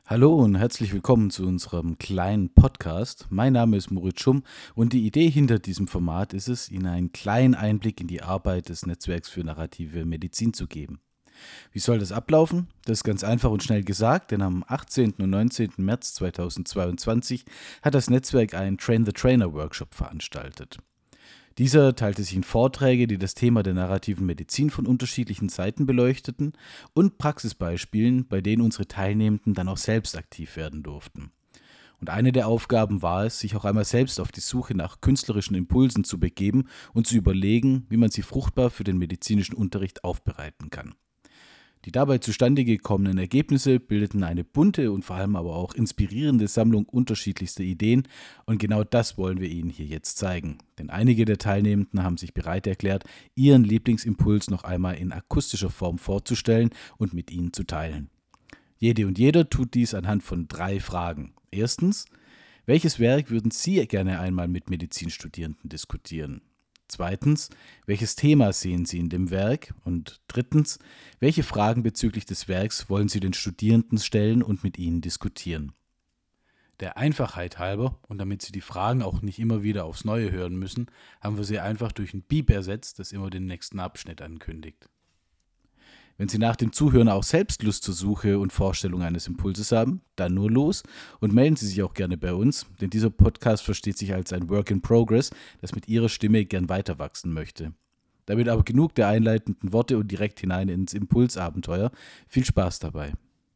Hallo und herzlich willkommen zu unserem kleinen Podcast. Mein Name ist Moritz Schumm und die Idee hinter diesem Format ist es, Ihnen einen kleinen Einblick in die Arbeit des Netzwerks für narrative Medizin zu geben. Wie soll das ablaufen? Das ist ganz einfach und schnell gesagt, denn am 18. und 19. März 2022 hat das Netzwerk einen Train the Trainer Workshop veranstaltet. Dieser teilte sich in Vorträge, die das Thema der narrativen Medizin von unterschiedlichen Seiten beleuchteten, und Praxisbeispielen, bei denen unsere Teilnehmenden dann auch selbst aktiv werden durften. Und eine der Aufgaben war es, sich auch einmal selbst auf die Suche nach künstlerischen Impulsen zu begeben und zu überlegen, wie man sie fruchtbar für den medizinischen Unterricht aufbereiten kann. Die dabei zustande gekommenen Ergebnisse bildeten eine bunte und vor allem aber auch inspirierende Sammlung unterschiedlichster Ideen, und genau das wollen wir Ihnen hier jetzt zeigen. Denn einige der Teilnehmenden haben sich bereit erklärt, ihren Lieblingsimpuls noch einmal in akustischer Form vorzustellen und mit Ihnen zu teilen. Jede und jeder tut dies anhand von 3 Fragen. Erstens: Welches Werk würden Sie gerne einmal mit Medizinstudierenden diskutieren? Zweitens: Welches Thema sehen Sie in dem Werk? Und drittens: Welche Fragen bezüglich des Werks wollen Sie den Studierenden stellen und mit ihnen diskutieren? Der Einfachheit halber und damit Sie die Fragen auch nicht immer wieder aufs Neue hören müssen, haben wir sie einfach durch ein Beep ersetzt, das immer den nächsten Abschnitt ankündigt. Wenn Sie nach dem Zuhören auch selbst Lust zur Suche und Vorstellung eines Impulses haben, dann nur los und melden Sie sich auch gerne bei uns, denn dieser Podcast versteht sich als ein Work in Progress, das mit Ihrer Stimme gern weiter wachsen möchte. Damit aber genug der einleitenden Worte und direkt hinein ins Impulsabenteuer. Viel Spaß dabei.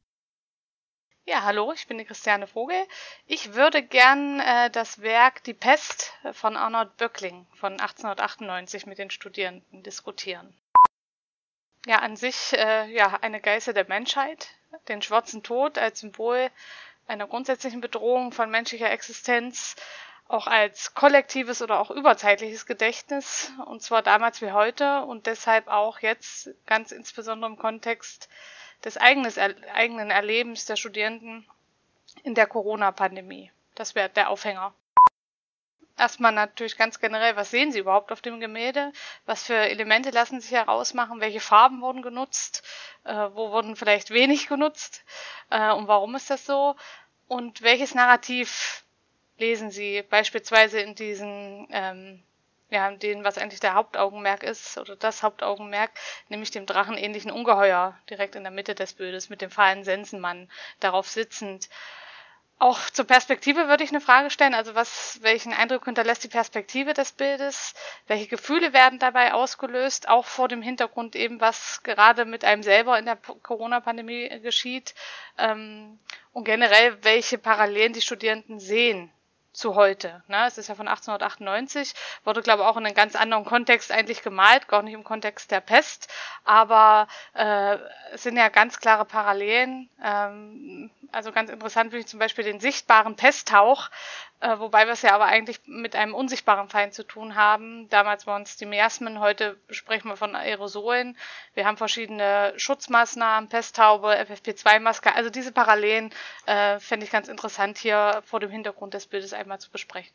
Ja, hallo, ich bin die Christiane Vogel. Ich würde gern das Werk Die Pest von Arnold Böckling von 1898 mit den Studierenden diskutieren. Ja, an sich eine Geißel der Menschheit, den schwarzen Tod als Symbol einer grundsätzlichen Bedrohung von menschlicher Existenz, auch als kollektives oder auch überzeitliches Gedächtnis, und zwar damals wie heute und deshalb auch jetzt ganz insbesondere im Kontext des eigenen Erlebens der Studierenden in der Corona-Pandemie. Das wäre der Aufhänger. Erstmal natürlich ganz generell, was sehen Sie überhaupt auf dem Gemälde? Was für Elemente lassen sich herausmachen? Welche Farben wurden genutzt? Wo wurden vielleicht wenig genutzt? Und warum ist das so? Und welches Narrativ lesen Sie beispielsweise in diesen, in denen, was eigentlich der Hauptaugenmerk ist, oder das Hauptaugenmerk, nämlich dem drachenähnlichen Ungeheuer direkt in der Mitte des Bildes mit dem fahlen Sensenmann darauf sitzend. Auch zur Perspektive würde ich eine Frage stellen, also welchen Eindruck hinterlässt die Perspektive des Bildes? Welche Gefühle werden dabei ausgelöst, auch vor dem Hintergrund eben, was gerade mit einem selber in der Corona-Pandemie geschieht? Und generell, welche Parallelen die Studierenden sehen zu heute. Ne? Es ist ja von 1898, wurde, glaube ich, auch in einem ganz anderen Kontext eigentlich gemalt, gar nicht im Kontext der Pest, aber es sind ja ganz klare Parallelen. Also ganz interessant finde ich zum Beispiel den sichtbaren Pesthauch, wobei wir es ja aber eigentlich mit einem unsichtbaren Feind zu tun haben. Damals waren es die Miasmen, heute sprechen wir von Aerosolen. Wir haben verschiedene Schutzmaßnahmen, Pesthaube, FFP2-Maske. Also diese Parallelen fände ich ganz interessant hier vor dem Hintergrund des Bildes einmal zu besprechen.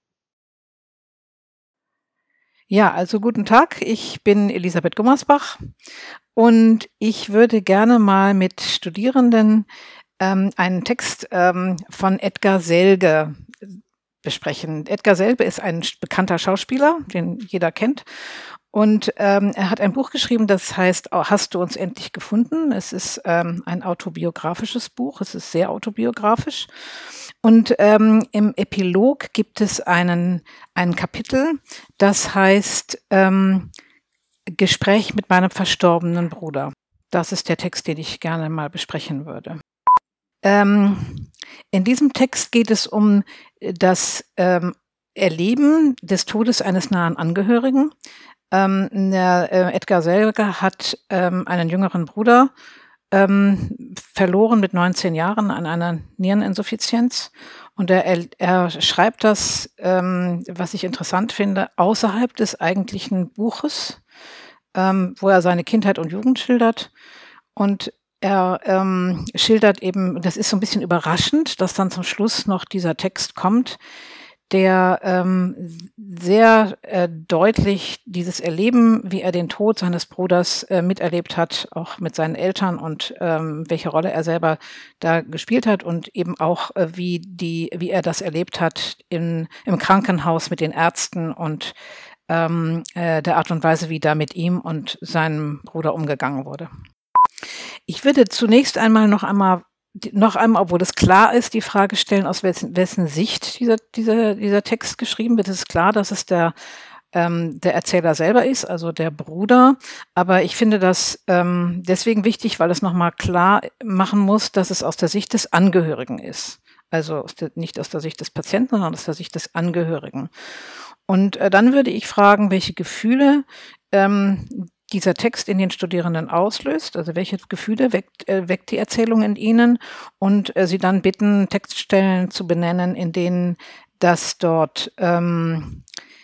Ja, also guten Tag, ich bin Elisabeth Gummersbach und ich würde gerne mal mit Studierenden einen Text von Edgar Selge besprechen. Edgar Selge ist ein bekannter Schauspieler, den jeder kennt. Und er hat ein Buch geschrieben, das heißt Hast du uns endlich gefunden? Es ist ein autobiografisches Buch, es ist sehr autobiografisch. Und im Epilog gibt es ein Kapitel, das heißt Gespräch mit meinem verstorbenen Bruder. Das ist der Text, den ich gerne mal besprechen würde. In diesem Text geht es um das Erleben des Todes eines nahen Angehörigen. Edgar Selge hat einen jüngeren Bruder verloren mit 19 Jahren an einer Niereninsuffizienz. Und er schreibt das, was ich interessant finde, außerhalb des eigentlichen Buches, wo er seine Kindheit und Jugend schildert. Und er schildert eben, das ist so ein bisschen überraschend, dass dann zum Schluss noch dieser Text kommt, der sehr deutlich dieses Erleben, wie er den Tod seines Bruders miterlebt hat, auch mit seinen Eltern und welche Rolle er selber da gespielt hat und eben auch wie er das erlebt hat im Krankenhaus mit den Ärzten und der Art und Weise, wie da mit ihm und seinem Bruder umgegangen wurde. Ich würde zunächst einmal, obwohl es klar ist, die Frage stellen, aus wessen Sicht dieser Text geschrieben wird. Es ist klar, dass es der Erzähler selber ist, also der Bruder. Aber ich finde das deswegen wichtig, weil es nochmal klar machen muss, dass es aus der Sicht des Angehörigen ist. Also nicht aus der Sicht des Patienten, sondern aus der Sicht des Angehörigen. Und dann würde ich fragen, welche Gefühle dieser Text in den Studierenden auslöst, also welche Gefühle weckt die Erzählung in ihnen, und sie dann bitten, Textstellen zu benennen, in denen das dort ihnen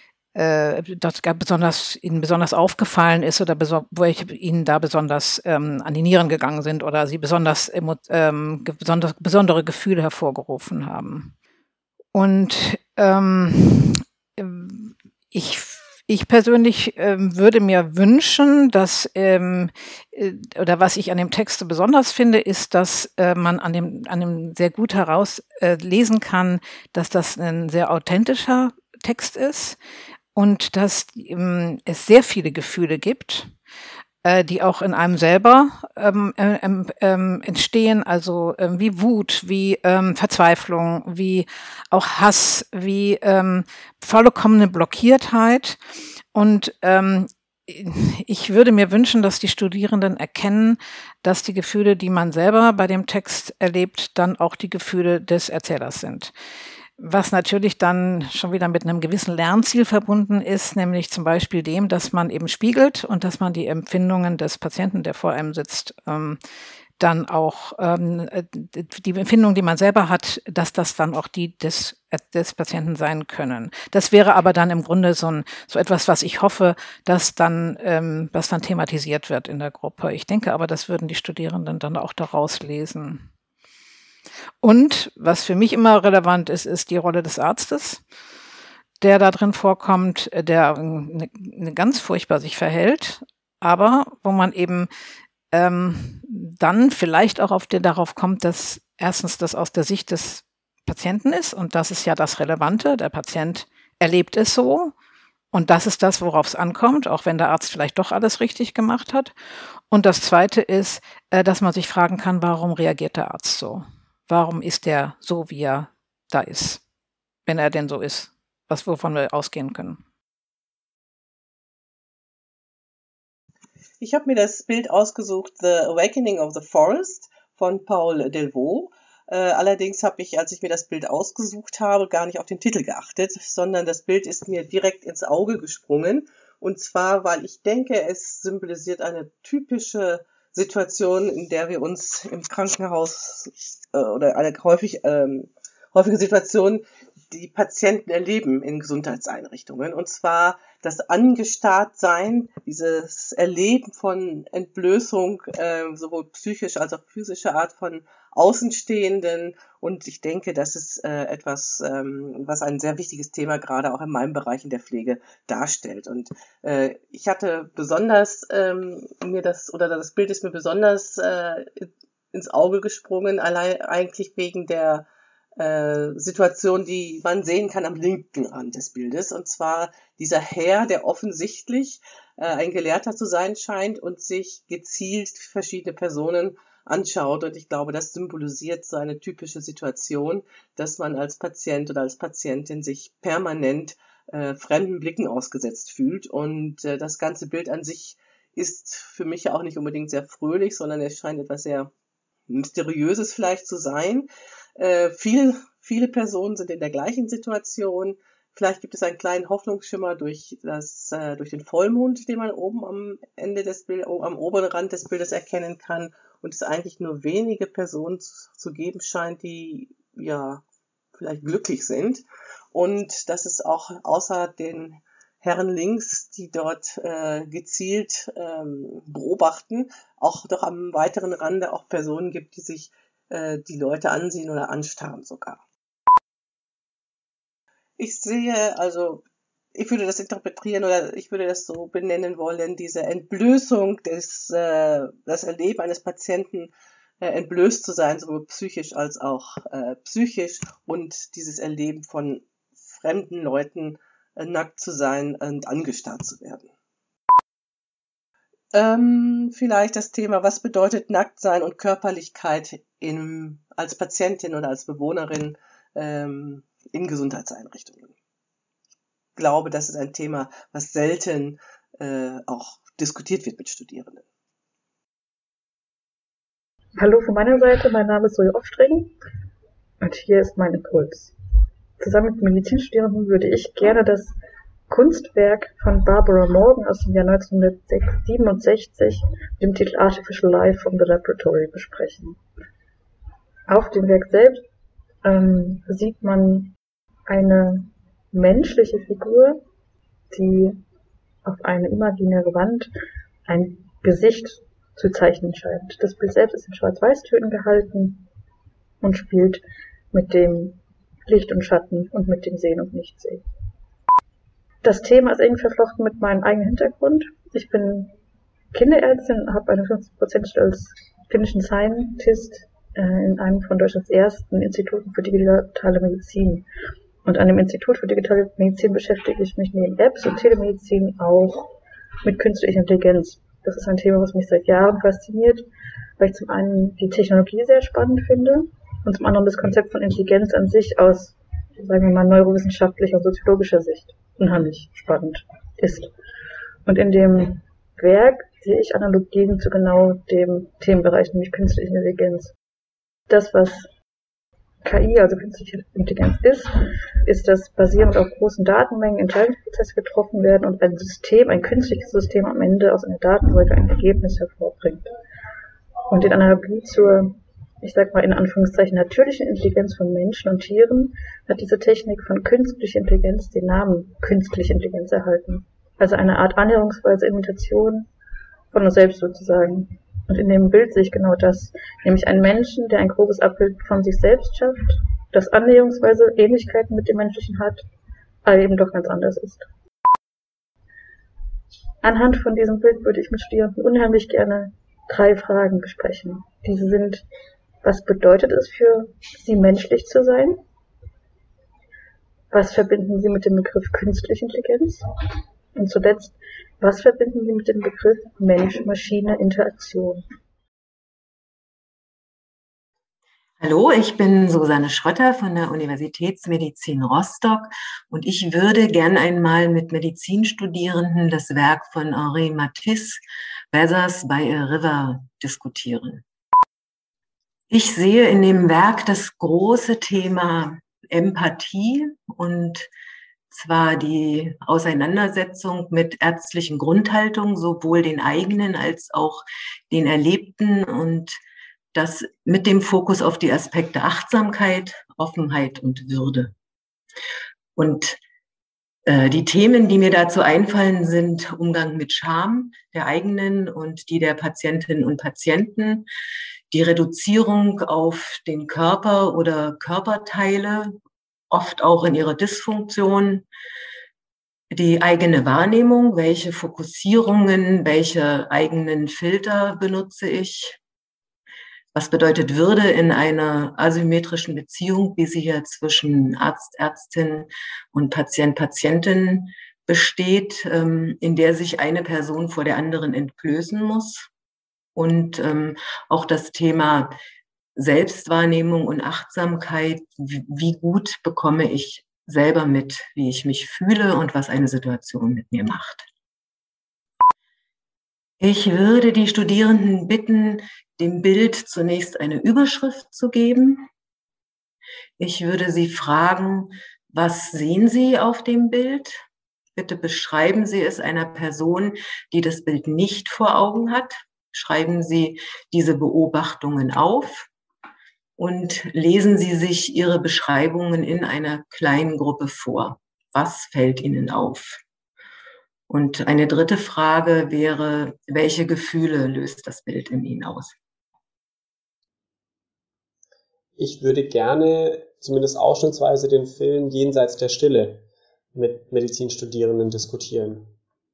besonders aufgefallen ist oder welche ihnen da besonders an die Nieren gegangen sind oder sie besondere Gefühle hervorgerufen haben. Und ich persönlich würde mir wünschen, dass oder was ich an dem Text so besonders finde, ist, dass man an dem sehr gut herauslesen kann, dass das ein sehr authentischer Text ist und dass es sehr viele Gefühle gibt, die auch in einem selber entstehen, also wie Wut, wie Verzweiflung, wie auch Hass, wie vollkommene Blockiertheit. Und ich würde mir wünschen, dass die Studierenden erkennen, dass die Gefühle, die man selber bei dem Text erlebt, dann auch die Gefühle des Erzählers sind. Was natürlich dann schon wieder mit einem gewissen Lernziel verbunden ist, nämlich zum Beispiel dem, dass man eben spiegelt und dass man die Empfindungen des Patienten, der vor einem sitzt, dann auch die Empfindungen, die man selber hat, dass das dann auch die des Patienten sein können. Das wäre aber dann im Grunde so etwas, was ich hoffe, was dann thematisiert wird in der Gruppe. Ich denke aber, das würden die Studierenden dann auch daraus lesen. Und was für mich immer relevant ist, ist die Rolle des Arztes, der da drin vorkommt, der ganz furchtbar sich verhält, aber wo man eben dann vielleicht auch darauf kommt, dass erstens das aus der Sicht des Patienten ist, und das ist ja das Relevante. Der Patient erlebt es so und das ist das, worauf es ankommt, auch wenn der Arzt vielleicht doch alles richtig gemacht hat. Und das Zweite ist, dass man sich fragen kann, warum reagiert der Arzt so? Warum ist der so, wie er da ist, wenn er denn so ist, wovon wir ausgehen können? Ich habe mir das Bild ausgesucht, The Awakening of the Forest von Paul Delvaux. Allerdings habe ich, als ich mir das Bild ausgesucht habe, gar nicht auf den Titel geachtet, sondern das Bild ist mir direkt ins Auge gesprungen. Und zwar, weil ich denke, es symbolisiert eine typische Situation, in der wir uns im Krankenhaus oder eine häufige Situation, die Patienten erleben in Gesundheitseinrichtungen. Und zwar das Angestarrtsein, dieses Erleben von Entblößung, sowohl psychisch als auch physischer Art von Außenstehenden. Und ich denke, das ist etwas, was ein sehr wichtiges Thema gerade auch in meinem Bereich in der Pflege darstellt. Und ich hatte besonders das Bild ist mir besonders ins Auge gesprungen, allein eigentlich wegen der Situation, die man sehen kann am linken Rand des Bildes. Und zwar dieser Herr, der offensichtlich ein Gelehrter zu sein scheint und sich gezielt verschiedene Personen anschaut. Und ich glaube, das symbolisiert so eine typische Situation, dass man als Patient oder als Patientin sich permanent fremden Blicken ausgesetzt fühlt. Und das ganze Bild an sich ist für mich ja auch nicht unbedingt sehr fröhlich, sondern es scheint etwas sehr Mysteriöses vielleicht zu sein. Viele Personen sind in der gleichen Situation. Vielleicht gibt es einen kleinen Hoffnungsschimmer durch den Vollmond, den man oben am oberen Rand des Bildes erkennen kann, und es eigentlich nur wenige Personen zu geben scheint, die ja vielleicht glücklich sind, und dass es auch außer den Herren links, die dort gezielt beobachten, auch doch am weiteren Rande auch Personen gibt, die sich die Leute ansehen oder anstarren sogar. Ich sehe, also ich würde das interpretieren oder ich würde das so benennen wollen, diese Entblößung das Erleben eines Patienten, entblößt zu sein, sowohl psychisch als auch psychisch, und dieses Erleben von fremden Leuten, nackt zu sein und angestarrt zu werden. Vielleicht das Thema, was bedeutet Nacktsein und Körperlichkeit als Patientin oder als Bewohnerin in Gesundheitseinrichtungen. Ich glaube, das ist ein Thema, was selten auch diskutiert wird mit Studierenden. Hallo von meiner Seite, mein Name ist Zoe Oftring und hier ist mein Impuls. Zusammen mit Medizinstudierenden würde ich gerne das Kunstwerk von Barbara Morgan aus dem Jahr 1967 mit dem Titel Artificial Life from the Laboratory besprechen. Auf dem Werk selbst sieht man eine menschliche Figur, die auf eine imaginäre Wand ein Gesicht zu zeichnen scheint. Das Bild selbst ist in Schwarz-Weiß-Tönen gehalten und spielt mit dem Licht und Schatten und mit dem Sehen und Nichtsehen. Das Thema ist eng verflochten mit meinem eigenen Hintergrund. Ich bin Kinderärztin, habe eine 50% als klinischen Scientist in einem von Deutschlands ersten Instituten für digitale Medizin. Und an dem Institut für digitale Medizin beschäftige ich mich neben Apps und Telemedizin auch mit künstlicher Intelligenz. Das ist ein Thema, was mich seit Jahren fasziniert, weil ich zum einen die Technologie sehr spannend finde und zum anderen das Konzept von Intelligenz an sich aus, sagen wir mal, neurowissenschaftlicher und soziologischer Sicht unheimlich spannend ist. Und in dem Werk sehe ich Analogien zu genau dem Themenbereich, nämlich künstliche Intelligenz. Das, was KI, also künstliche Intelligenz ist, dass basierend auf großen Datenmengen Entscheidungsprozesse getroffen werden und ein künstliches System am Ende aus einer Datenfolge ein Ergebnis hervorbringt. Und in Analogie zur, ich sag mal in Anführungszeichen, natürlichen Intelligenz von Menschen und Tieren hat diese Technik von künstlicher Intelligenz den Namen künstliche Intelligenz erhalten. Also eine Art annäherungsweise Imitation von uns selbst sozusagen. Und in dem Bild sehe ich genau das, nämlich einen Menschen, der ein grobes Abbild von sich selbst schafft, das annäherungsweise Ähnlichkeiten mit dem Menschlichen hat, aber eben doch ganz anders ist. Anhand von diesem Bild würde ich mit Studierenden unheimlich gerne 3 Fragen besprechen. Diese sind: Was bedeutet es für Sie, menschlich zu sein? Was verbinden Sie mit dem Begriff künstliche Intelligenz? Und zuletzt, was verbinden Sie mit dem Begriff Mensch-Maschine-Interaktion? Hallo, ich bin Susanne Schrötter von der Universitätsmedizin Rostock und ich würde gern einmal mit Medizinstudierenden das Werk von Henri Matisse, Weathers by a River, diskutieren. Ich sehe in dem Werk das große Thema Empathie, und zwar die Auseinandersetzung mit ärztlichen Grundhaltungen, sowohl den eigenen als auch den erlebten, und das mit dem Fokus auf die Aspekte Achtsamkeit, Offenheit und Würde. Und die Themen, die mir dazu einfallen, sind Umgang mit Scham, der eigenen und die der Patientinnen und Patienten, die Reduzierung auf den Körper oder Körperteile, oft auch in ihrer Dysfunktion, die eigene Wahrnehmung, welche Fokussierungen, welche eigenen Filter benutze ich. Was bedeutet Würde in einer asymmetrischen Beziehung, wie sie hier zwischen Arzt, Ärztin und Patient, Patientin besteht, in der sich eine Person vor der anderen entblößen muss? Und auch das Thema Selbstwahrnehmung und Achtsamkeit, wie gut bekomme ich selber mit, wie ich mich fühle und was eine Situation mit mir macht. Ich würde die Studierenden bitten, dem Bild zunächst eine Überschrift zu geben. Ich würde sie fragen, was sehen Sie auf dem Bild? Bitte beschreiben Sie es einer Person, die das Bild nicht vor Augen hat. Schreiben Sie diese Beobachtungen auf und lesen Sie sich Ihre Beschreibungen in einer kleinen Gruppe vor. Was fällt Ihnen auf? Und eine dritte Frage wäre, welche Gefühle löst das Bild in Ihnen aus? Ich würde gerne zumindest ausschnittsweise den Film Jenseits der Stille mit Medizinstudierenden diskutieren.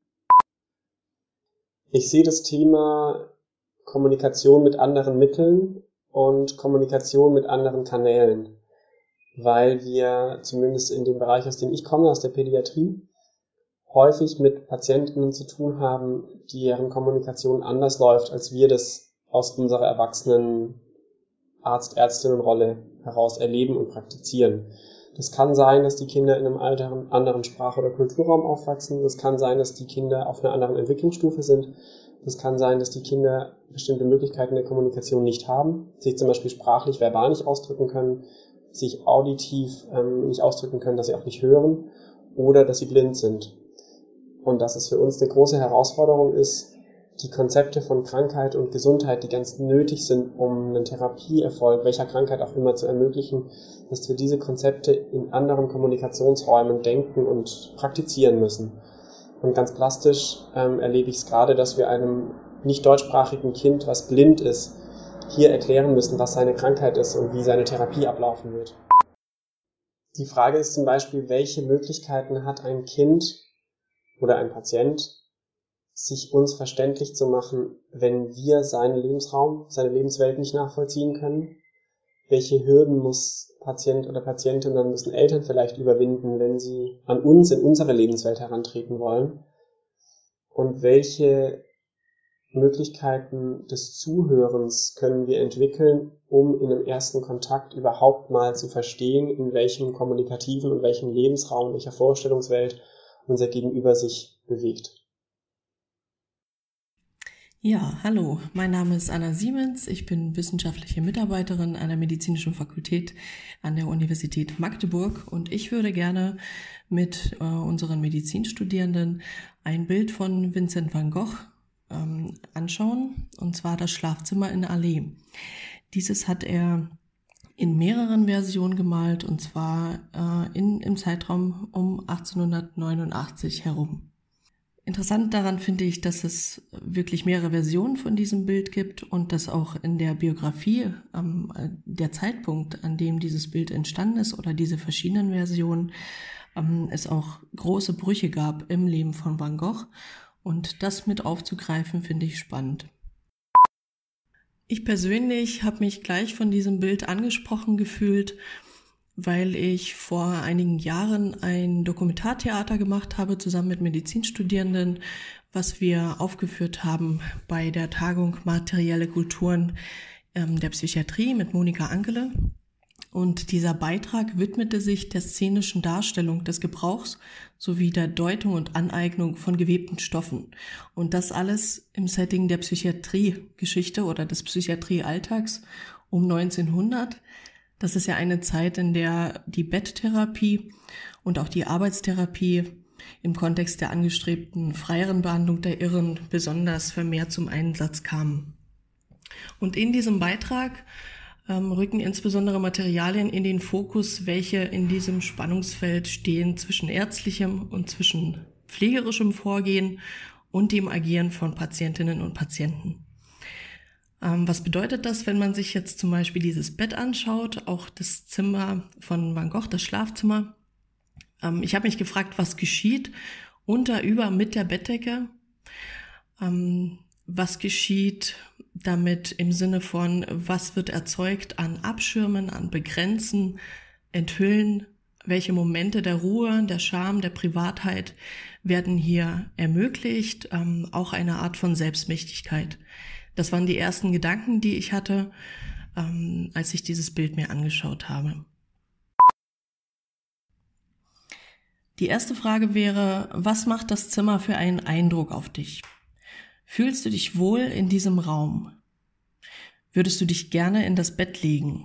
Ich sehe das Thema Kommunikation mit anderen Mitteln und Kommunikation mit anderen Kanälen, weil wir zumindest in dem Bereich, aus dem ich komme, aus der Pädiatrie, häufig mit Patientinnen zu tun haben, deren Kommunikation anders läuft, als wir das aus unserer erwachsenen Arzt-Ärztinnen-Rolle heraus erleben und praktizieren. Das kann sein, dass die Kinder in einem anderen Sprach- oder Kulturraum aufwachsen. Das kann sein, dass die Kinder auf einer anderen Entwicklungsstufe sind. Das kann sein, dass die Kinder bestimmte Möglichkeiten der Kommunikation nicht haben, sich zum Beispiel sprachlich, verbal nicht ausdrücken können, sich auditiv nicht ausdrücken können, dass sie auch nicht hören oder dass sie blind sind. Und dass es für uns eine große Herausforderung ist, die Konzepte von Krankheit und Gesundheit, die ganz nötig sind, um einen Therapieerfolg, welcher Krankheit auch immer, zu ermöglichen, dass wir diese Konzepte in anderen Kommunikationsräumen denken und praktizieren müssen. Und ganz plastisch erlebe ich es gerade, dass wir einem nicht deutschsprachigen Kind, was blind ist, hier erklären müssen, was seine Krankheit ist und wie seine Therapie ablaufen wird. Die Frage ist zum Beispiel, welche Möglichkeiten hat ein Kind oder ein Patient, sich uns verständlich zu machen, wenn wir seinen Lebensraum, seine Lebenswelt nicht nachvollziehen können? Welche Hürden muss Patient oder Patientin, dann müssen Eltern vielleicht überwinden, wenn sie an uns in unsere Lebenswelt herantreten wollen? Und welche Möglichkeiten des Zuhörens können wir entwickeln, um in einem ersten Kontakt überhaupt mal zu verstehen, in welchem kommunikativen und welchem Lebensraum, welcher Vorstellungswelt unser Gegenüber sich bewegt? Ja, hallo, mein Name ist Anna Siemens, ich bin wissenschaftliche Mitarbeiterin an der Medizinischen Fakultät an der Universität Magdeburg und ich würde gerne mit unseren Medizinstudierenden ein Bild von Vincent van Gogh anschauen, und zwar das Schlafzimmer in Allee. Dieses hat er in mehreren Versionen gemalt, und zwar im Zeitraum um 1889 herum. Interessant daran finde ich, dass es wirklich mehrere Versionen von diesem Bild gibt und dass auch in der Biografie der Zeitpunkt, an dem dieses Bild entstanden ist oder diese verschiedenen Versionen, es auch große Brüche gab im Leben von Van Gogh, und das mit aufzugreifen finde ich spannend. Ich persönlich habe mich gleich von diesem Bild angesprochen gefühlt, weil ich vor einigen Jahren ein Dokumentartheater gemacht habe, zusammen mit Medizinstudierenden, was wir aufgeführt haben bei der Tagung Materielle Kulturen der Psychiatrie mit Monika Ankele. Und dieser Beitrag widmete sich der szenischen Darstellung des Gebrauchs sowie der Deutung und Aneignung von gewebten Stoffen. Und das alles im Setting der Psychiatriegeschichte oder des Psychiatriealltags um 1900. Das ist ja eine Zeit, in der die Betttherapie und auch die Arbeitstherapie im Kontext der angestrebten freieren Behandlung der Irren besonders vermehrt zum Einsatz kamen. Und in diesem Beitrag rücken insbesondere Materialien in den Fokus, welche in diesem Spannungsfeld stehen zwischen ärztlichem und zwischen pflegerischem Vorgehen und dem Agieren von Patientinnen und Patienten. Was bedeutet das, wenn man sich jetzt zum Beispiel dieses Bett anschaut, auch das Zimmer von Van Gogh, das Schlafzimmer? Ich habe mich gefragt, was geschieht über mit der Bettdecke? Was geschieht damit im Sinne von, was wird erzeugt an Abschirmen, an Begrenzen, Enthüllen? Welche Momente der Ruhe, der Scham, der Privatheit werden hier ermöglicht? Auch eine Art von Selbstmächtigkeit. Das waren die ersten Gedanken, die ich hatte, als ich dieses Bild mir angeschaut habe. Die erste Frage wäre, was macht das Zimmer für einen Eindruck auf dich? Fühlst du dich wohl in diesem Raum? Würdest du dich gerne in das Bett legen?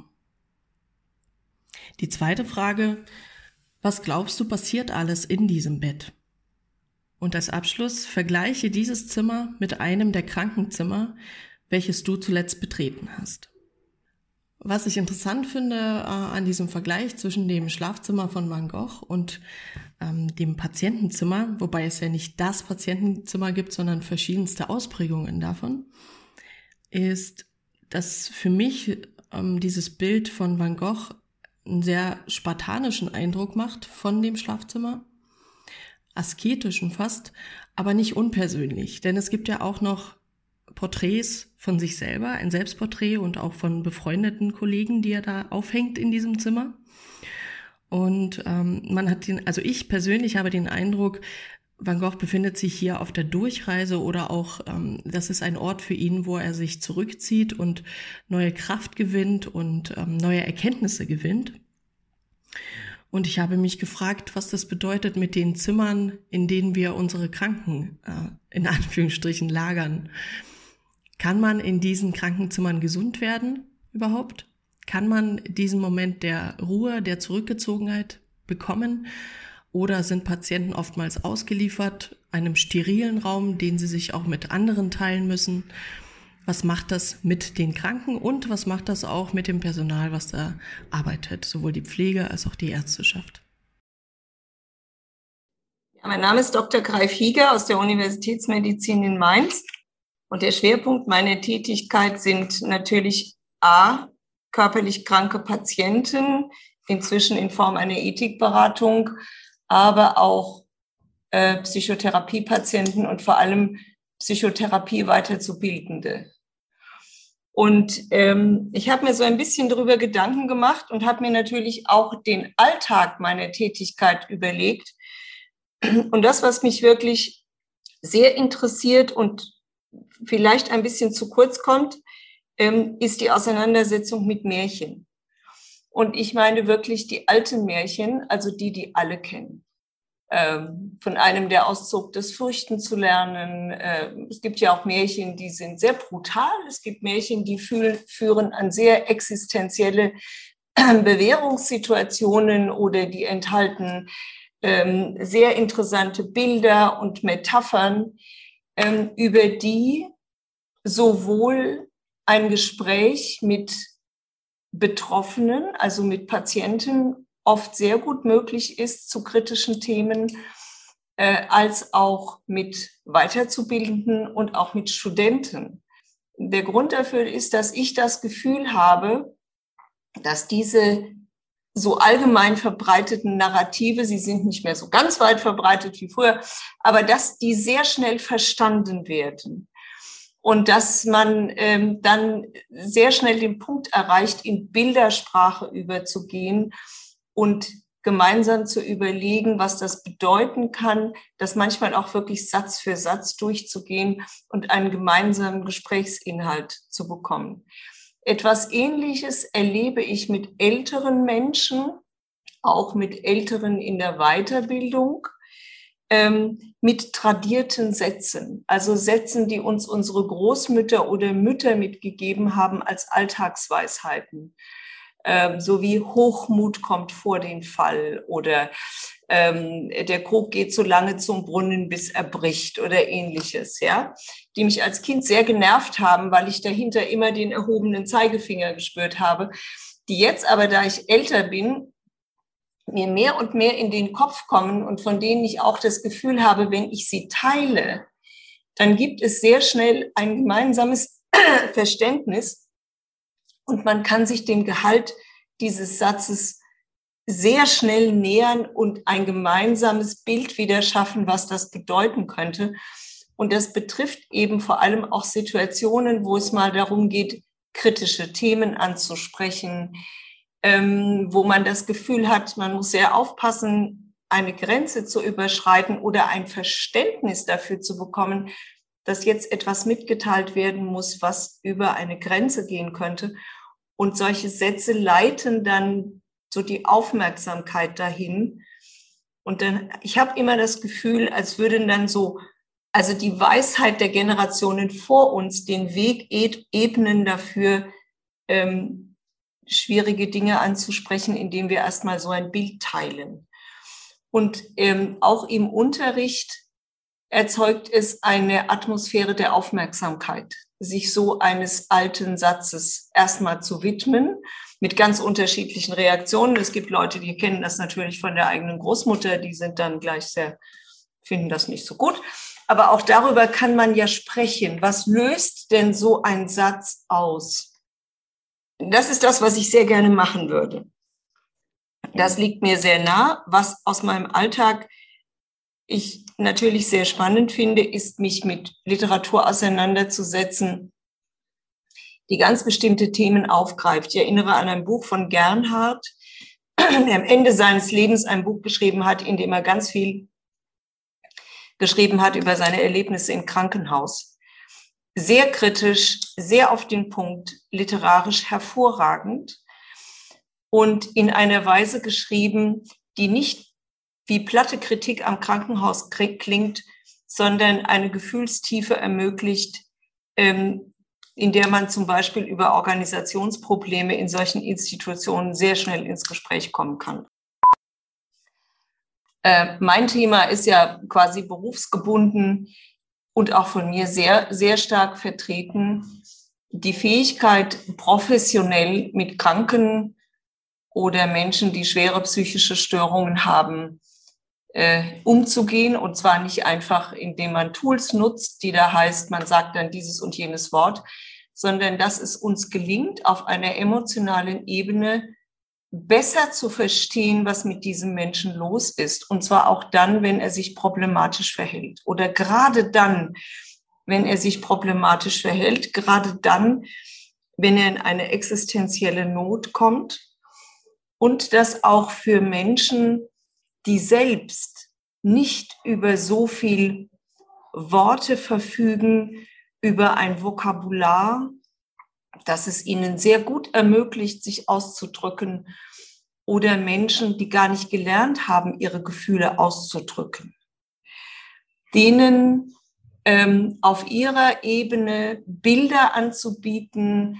Die zweite Frage, was glaubst du passiert alles in diesem Bett? Und als Abschluss vergleiche dieses Zimmer mit einem der Krankenzimmer, welches du zuletzt betreten hast. Was ich interessant finde an diesem Vergleich zwischen dem Schlafzimmer von Van Gogh und dem Patientenzimmer, wobei es ja nicht das Patientenzimmer gibt, sondern verschiedenste Ausprägungen davon, ist, dass für mich dieses Bild von Van Gogh einen sehr spartanischen Eindruck macht von dem Schlafzimmer, asketischen fast, aber nicht unpersönlich, denn es gibt ja auch noch Porträts von sich selber, ein Selbstporträt und auch von befreundeten Kollegen, die er da aufhängt in diesem Zimmer. Und ich persönlich habe den Eindruck, Van Gogh befindet sich hier auf der Durchreise oder auch, das ist ein Ort für ihn, wo er sich zurückzieht und neue Kraft gewinnt und neue Erkenntnisse gewinnt. Und ich habe mich gefragt, was das bedeutet mit den Zimmern, in denen wir unsere Kranken in Anführungsstrichen lagern. Kann man in diesen Krankenzimmern gesund werden überhaupt? Kann man diesen Moment der Ruhe, der Zurückgezogenheit bekommen? Oder sind Patienten oftmals ausgeliefert einem sterilen Raum, den sie sich auch mit anderen teilen müssen? Was macht das mit den Kranken und was macht das auch mit dem Personal, was da arbeitet, sowohl die Pflege als auch die Ärzteschaft? Ja, mein Name ist Dr. Greif Hieger aus der Universitätsmedizin in Mainz und der Schwerpunkt meiner Tätigkeit sind natürlich körperlich kranke Patienten, inzwischen in Form einer Ethikberatung, aber auch Psychotherapiepatienten und vor allem Psychotherapie Weiterzubildende. Und ich habe mir so ein bisschen darüber Gedanken gemacht und habe mir natürlich auch den Alltag meiner Tätigkeit überlegt. Und das, was mich wirklich sehr interessiert und vielleicht ein bisschen zu kurz kommt, ist die Auseinandersetzung mit Märchen. Und ich meine wirklich die alten Märchen, also die alle kennen. Von einem der Auszug des Fürchten zu lernen. Es gibt ja auch Märchen, die sind sehr brutal. Es gibt Märchen, die führen an sehr existenzielle Bewährungssituationen oder die enthalten sehr interessante Bilder und Metaphern, über die sowohl ein Gespräch mit Betroffenen, also mit Patienten, oft sehr gut möglich ist zu kritischen Themen, als auch mit Weiterzubildenden und auch mit Studenten. Der Grund dafür ist, dass ich das Gefühl habe, dass diese so allgemein verbreiteten Narrative, sie sind nicht mehr so ganz weit verbreitet wie früher, aber dass die sehr schnell verstanden werden. Und dass man dann sehr schnell den Punkt erreicht, in Bildersprache überzugehen und gemeinsam zu überlegen, was das bedeuten kann, das manchmal auch wirklich Satz für Satz durchzugehen und einen gemeinsamen Gesprächsinhalt zu bekommen. Etwas Ähnliches erlebe ich mit älteren Menschen, auch mit Älteren in der Weiterbildung, mit tradierten Sätzen, also Sätzen, die uns unsere Großmütter oder Mütter mitgegeben haben als Alltagsweisheiten. So wie Hochmut kommt vor den Fall oder der Krug geht so lange zum Brunnen, bis er bricht oder Ähnliches, ja, die mich als Kind sehr genervt haben, weil ich dahinter immer den erhobenen Zeigefinger gespürt habe, die jetzt aber, da ich älter bin, mir mehr und mehr in den Kopf kommen und von denen ich auch das Gefühl habe, wenn ich sie teile, dann gibt es sehr schnell ein gemeinsames Verständnis und man kann sich dem Gehalt dieses Satzes sehr schnell nähern und ein gemeinsames Bild wieder schaffen, was das bedeuten könnte. Und das betrifft eben vor allem auch Situationen, wo es mal darum geht, kritische Themen anzusprechen, wo man das Gefühl hat, man muss sehr aufpassen, eine Grenze zu überschreiten oder ein Verständnis dafür zu bekommen, dass jetzt etwas mitgeteilt werden muss, was über eine Grenze gehen könnte. Und solche Sätze leiten dann so die Aufmerksamkeit dahin. Und dann, ich habe immer das Gefühl, als würden dann so, also die Weisheit der Generationen vor uns den Weg ebnen dafür, schwierige Dinge anzusprechen, indem wir erstmal so ein Bild teilen. Und auch im Unterricht erzeugt es eine Atmosphäre der Aufmerksamkeit, sich so eines alten Satzes erstmal zu widmen, mit ganz unterschiedlichen Reaktionen. Es gibt Leute, die kennen das natürlich von der eigenen Großmutter, die sind dann gleich finden das nicht so gut. Aber auch darüber kann man ja sprechen. Was löst denn so ein Satz aus? Das ist das, was ich sehr gerne machen würde. Das liegt mir sehr nah. Was aus meinem Alltag ich natürlich sehr spannend finde, ist, mich mit Literatur auseinanderzusetzen, die ganz bestimmte Themen aufgreift. Ich erinnere an ein Buch von Gernhardt, der am Ende seines Lebens ein Buch geschrieben hat, in dem er ganz viel geschrieben hat über seine Erlebnisse im Krankenhaus. Sehr kritisch, sehr auf den Punkt, literarisch hervorragend und in einer Weise geschrieben, die nicht wie platte Kritik am Krankenhaus klingt, sondern eine Gefühlstiefe ermöglicht, in der man zum Beispiel über Organisationsprobleme in solchen Institutionen sehr schnell ins Gespräch kommen kann. Mein Thema ist ja quasi berufsgebunden und auch von mir sehr, sehr stark vertreten. Die Fähigkeit, professionell mit Kranken oder Menschen, die schwere psychische Störungen haben, umzugehen. Und zwar nicht einfach, indem man Tools nutzt, die da heißt, man sagt dann dieses und jenes Wort, sondern dass es uns gelingt, auf einer emotionalen Ebene besser zu verstehen, was mit diesem Menschen los ist. Und zwar auch dann, wenn er sich problematisch verhält. Oder gerade dann, wenn er sich problematisch verhält. Gerade dann, wenn er in eine existenzielle Not kommt. Und das auch für Menschen, die selbst nicht über so viel Worte verfügen, über ein Vokabular, das es ihnen sehr gut ermöglicht, sich auszudrücken, oder Menschen, die gar nicht gelernt haben, ihre Gefühle auszudrücken, denen auf ihrer Ebene Bilder anzubieten,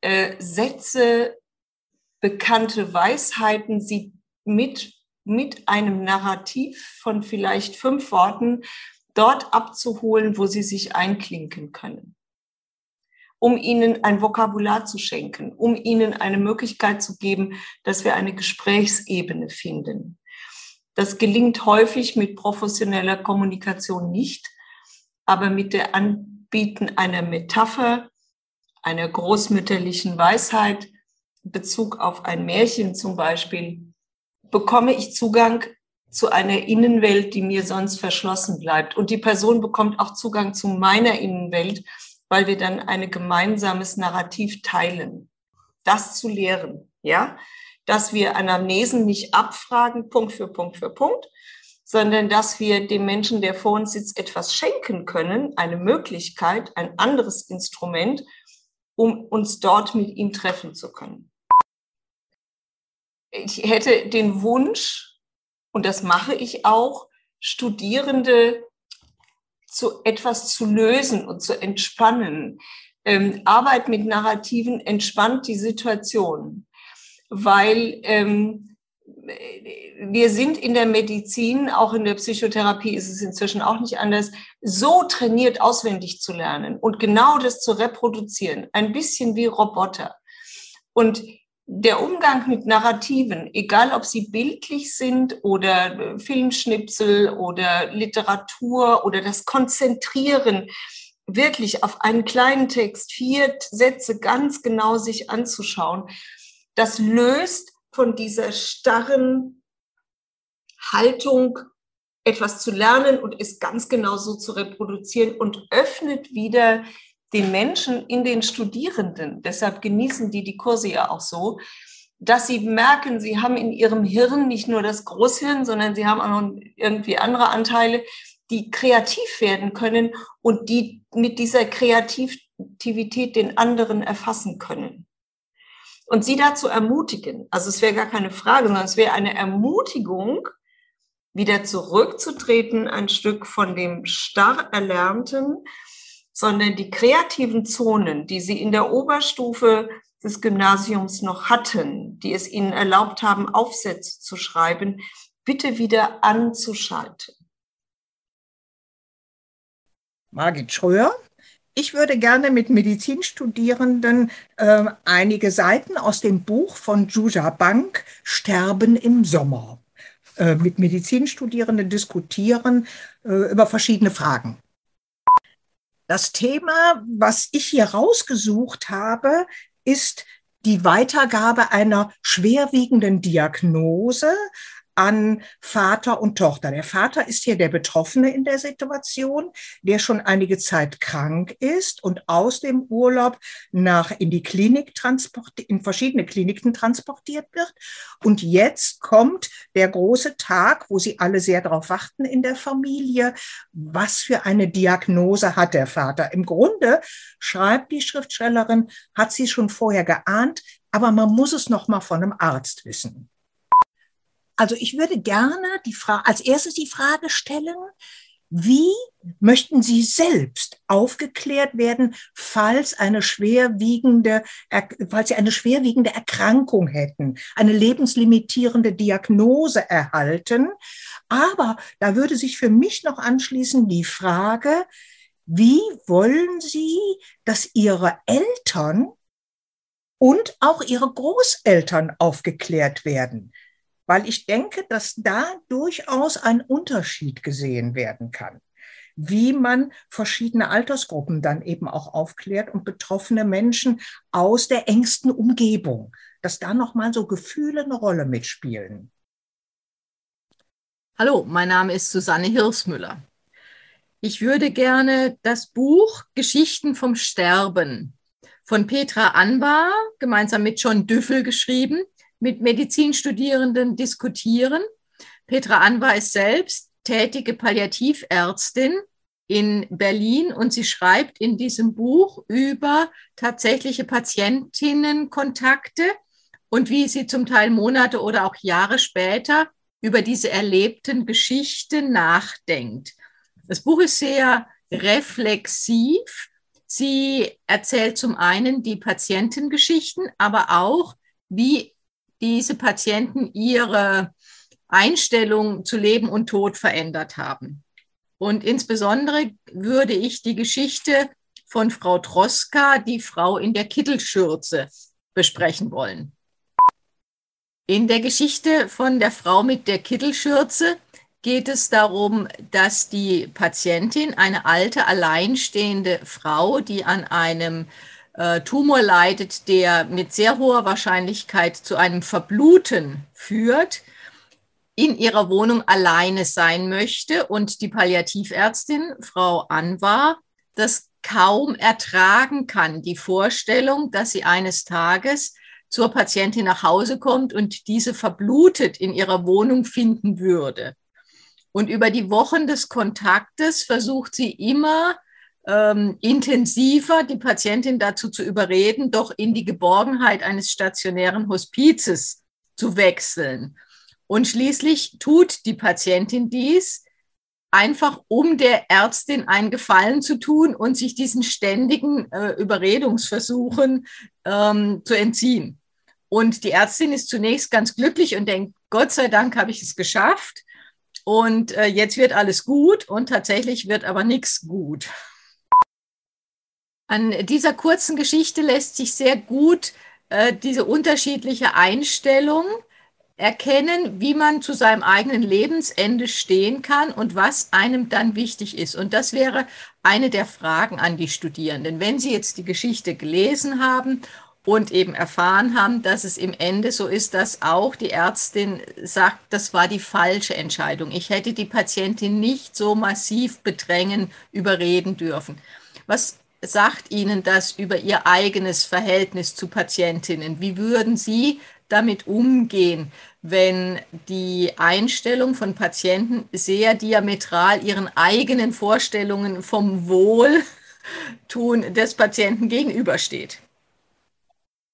Sätze, bekannte Weisheiten, sie mit einem Narrativ von vielleicht 5 Worten dort abzuholen, wo sie sich einklinken können, um ihnen ein Vokabular zu schenken, um ihnen eine Möglichkeit zu geben, dass wir eine Gesprächsebene finden. Das gelingt häufig mit professioneller Kommunikation nicht, aber mit der Anbieten einer Metapher, einer großmütterlichen Weisheit, Bezug auf ein Märchen zum Beispiel, bekomme ich Zugang zu einer Innenwelt, die mir sonst verschlossen bleibt. Und die Person bekommt auch Zugang zu meiner Innenwelt, weil wir dann ein gemeinsames Narrativ teilen. Das zu lehren, ja, dass wir Anamnesen nicht abfragen, Punkt für Punkt für Punkt, sondern dass wir dem Menschen, der vor uns sitzt, etwas schenken können, eine Möglichkeit, ein anderes Instrument, um uns dort mit ihm treffen zu können. Ich hätte den Wunsch, und das mache ich auch, Studierende zu etwas zu lösen und zu entspannen. Arbeit mit Narrativen entspannt die Situation, weil wir sind in der Medizin, auch in der Psychotherapie ist es inzwischen auch nicht anders, so trainiert, auswendig zu lernen und genau das zu reproduzieren, ein bisschen wie Roboter. Und der Umgang mit Narrativen, egal ob sie bildlich sind oder Filmschnipsel oder Literatur oder das Konzentrieren wirklich auf einen kleinen Text, 4 Sätze ganz genau sich anzuschauen, das löst von dieser starren Haltung, etwas zu lernen und es ganz genau so zu reproduzieren und öffnet wieder den Menschen in den Studierenden, deshalb genießen die Kurse ja auch so, dass sie merken, sie haben in ihrem Hirn nicht nur das Großhirn, sondern sie haben auch noch irgendwie andere Anteile, die kreativ werden können und die mit dieser Kreativität den anderen erfassen können. Und sie dazu ermutigen, also es wäre gar keine Frage, sondern es wäre eine Ermutigung, wieder zurückzutreten, ein Stück von dem starr Erlernten, sondern die kreativen Zonen, die sie in der Oberstufe des Gymnasiums noch hatten, die es ihnen erlaubt haben, Aufsätze zu schreiben, bitte wieder anzuschalten. Margit Schröer. Ich würde gerne mit Medizinstudierenden einige Seiten aus dem Buch von Juja Bank, Sterben im Sommer, mit Medizinstudierenden diskutieren über verschiedene Fragen. Das Thema, was ich hier rausgesucht habe, ist die Weitergabe einer schwerwiegenden Diagnose an Vater und Tochter. Der Vater ist hier der Betroffene in der Situation, der schon einige Zeit krank ist und aus dem Urlaub in die Klinik in verschiedene Kliniken transportiert wird. Und jetzt kommt der große Tag, wo sie alle sehr darauf warten in der Familie. Was für eine Diagnose hat der Vater? Im Grunde, schreibt die Schriftstellerin, hat sie schon vorher geahnt, aber man muss es noch mal von einem Arzt wissen. Also ich würde gerne als erstes die Frage stellen, wie möchten Sie selbst aufgeklärt werden, falls Sie eine schwerwiegende Erkrankung hätten, eine lebenslimitierende Diagnose erhalten? Aber da würde sich für mich noch anschließen die Frage, wie wollen Sie, dass Ihre Eltern und auch Ihre Großeltern aufgeklärt werden? Weil ich denke, dass da durchaus ein Unterschied gesehen werden kann, wie man verschiedene Altersgruppen dann eben auch aufklärt und betroffene Menschen aus der engsten Umgebung, dass da nochmal so Gefühle eine Rolle mitspielen. Hallo, mein Name ist Susanne Hirsmüller. Ich würde gerne das Buch Geschichten vom Sterben von Petra Anwar, gemeinsam mit John Düffel geschrieben, mit Medizinstudierenden diskutieren. Petra Anwar ist selbst tätige Palliativärztin in Berlin und sie schreibt in diesem Buch über tatsächliche Patientinnenkontakte und wie sie zum Teil Monate oder auch Jahre später über diese erlebten Geschichten nachdenkt. Das Buch ist sehr reflexiv. Sie erzählt zum einen die Patientengeschichten, aber auch, wie diese Patienten ihre Einstellung zu Leben und Tod verändert haben. Und insbesondere würde ich die Geschichte von Frau Troska, die Frau in der Kittelschürze, besprechen wollen. In der Geschichte von der Frau mit der Kittelschürze geht es darum, dass die Patientin, eine alte, alleinstehende Frau, die an einem Tumor leidet, der mit sehr hoher Wahrscheinlichkeit zu einem Verbluten führt, in ihrer Wohnung alleine sein möchte und die Palliativärztin, Frau Anwar, das kaum ertragen kann, die Vorstellung, dass sie eines Tages zur Patientin nach Hause kommt und diese verblutet in ihrer Wohnung finden würde. Und über die Wochen des Kontaktes versucht sie immer intensiver die Patientin dazu zu überreden, doch in die Geborgenheit eines stationären Hospizes zu wechseln. Und schließlich tut die Patientin dies, einfach um der Ärztin einen Gefallen zu tun und sich diesen ständigen Überredungsversuchen zu entziehen. Und die Ärztin ist zunächst ganz glücklich und denkt, Gott sei Dank habe ich es geschafft und jetzt wird alles gut und tatsächlich wird aber nichts gut. An dieser kurzen Geschichte lässt sich sehr gut diese unterschiedliche Einstellung erkennen, wie man zu seinem eigenen Lebensende stehen kann und was einem dann wichtig ist. Und das wäre eine der Fragen an die Studierenden. Wenn Sie jetzt die Geschichte gelesen haben und eben erfahren haben, dass es im Ende so ist, dass auch die Ärztin sagt, das war die falsche Entscheidung. Ich hätte die Patientin nicht so massiv bedrängen, überreden dürfen. Was sagt Ihnen das über Ihr eigenes Verhältnis zu Patientinnen? Wie würden Sie damit umgehen, wenn die Einstellung von Patienten sehr diametral ihren eigenen Vorstellungen vom Wohltun des Patienten gegenübersteht?